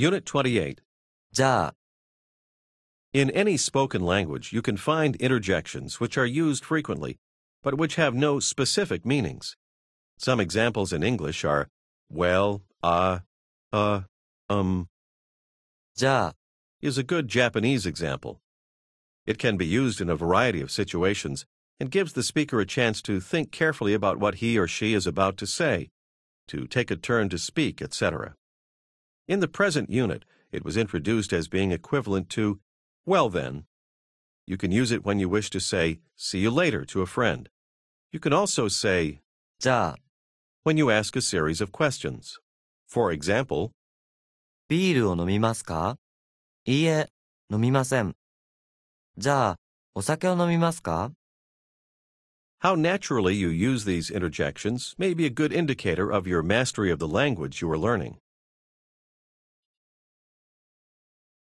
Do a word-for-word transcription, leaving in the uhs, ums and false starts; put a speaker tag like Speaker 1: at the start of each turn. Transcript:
Speaker 1: Unit twenty-eight.
Speaker 2: じゃあ、
Speaker 1: In any spoken language, you can find interjections which are used frequently, but which have no specific meanings. Some examples in English are well, uh, uh, um,
Speaker 2: じゃあ、
Speaker 1: is a good Japanese example. It can be used in a variety of situations and gives the speaker a chance to think carefully about what he or she is about to say, to take a turn to speak, et cetera. In the present unit, it was introduced as being equivalent to well then. You can use it when you wish to say see you later to a friend. You can also say
Speaker 2: じゃあ、
Speaker 1: when you ask a series of questions. For example,
Speaker 2: ビールを飲みますか？いいえ、飲みません。じゃあ、お酒を飲みますか？
Speaker 1: how naturally you use these interjections may be a good indicator of your mastery of the language you are learning.